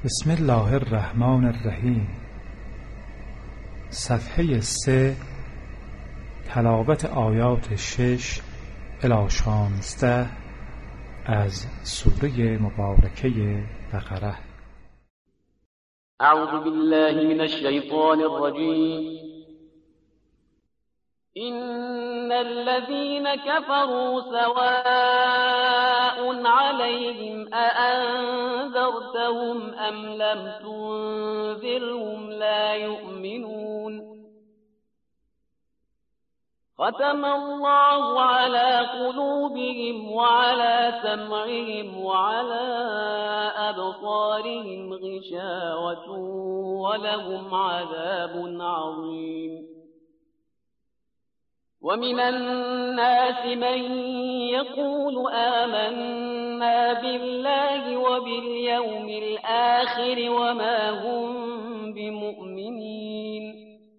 بسم الله الرحمن الرحیم. صفحه 3. تلاوت آیات 6 الی 16 از سوره مبارکه بقره. اعوذ بالله من الشیطان الرجیم. إن الذين كفروا سواء عليهم أأنذرتهم أم لم تنذرهم لا يؤمنون. ختم الله على قلوبهم وعلى سمعهم وعلى أبصارهم غشاوة ولهم عذاب عظيم. ومن الناس من يقول آمنا بالله وباليوم الآخر وما هم بمؤمنين.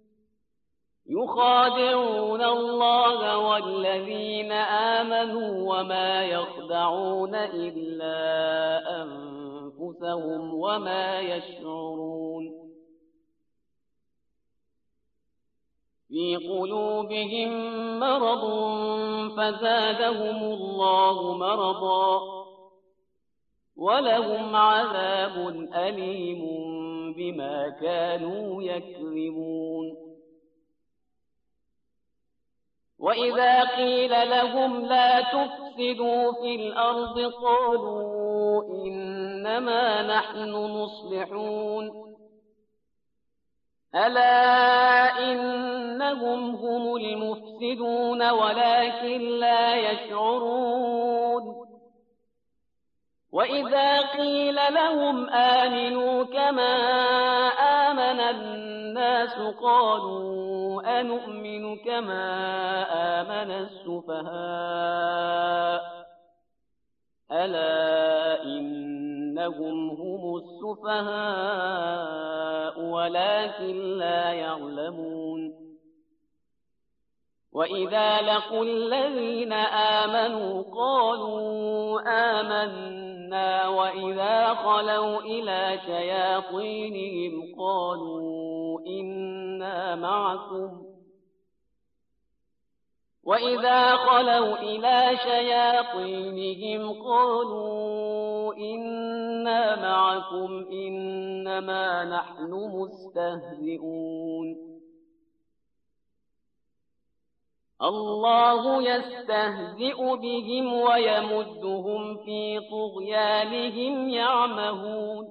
يخادعون الله والذين آمنوا وما يخدعون إلا أنفسهم وما يشعرون. في قلوبهم مرض فزادهم الله مرضا ولهم عذاب أليم بما كانوا يكذبون. وإذا قيل لهم لا تفسدوا في الأرض قالوا إنما نحن مصلحون. ألا إنهم هم المفسدون ولكن لا يشعرون. وإذا قيل لهم آمنوا كما آمن الناس قالوا أنؤمن كما آمن السفهاء. ألا إنهم هم السفهاء ولكن لا يعلمون. وإذا لقوا الذين آمنوا قالوا آمنا وإذا خلوا إلى شياطينهم قالوا إنا معكم. وإذا خلوا إلى شياطينهم قالوا إنا معكم إنما نحن مستهزئون. الله يستهزئ بهم ويمدهم في طغيانهم يعمهون.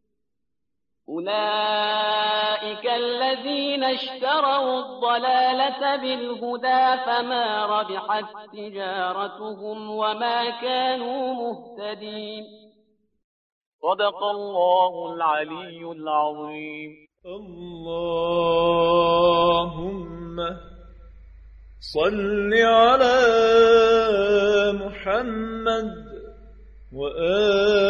أولئك الذين اشتروا الضلالة بالهدى فما ربحت تجارتهم وما كانوا مهتدين. صدق الله العلي العظيم. اللهم صل على محمد وآل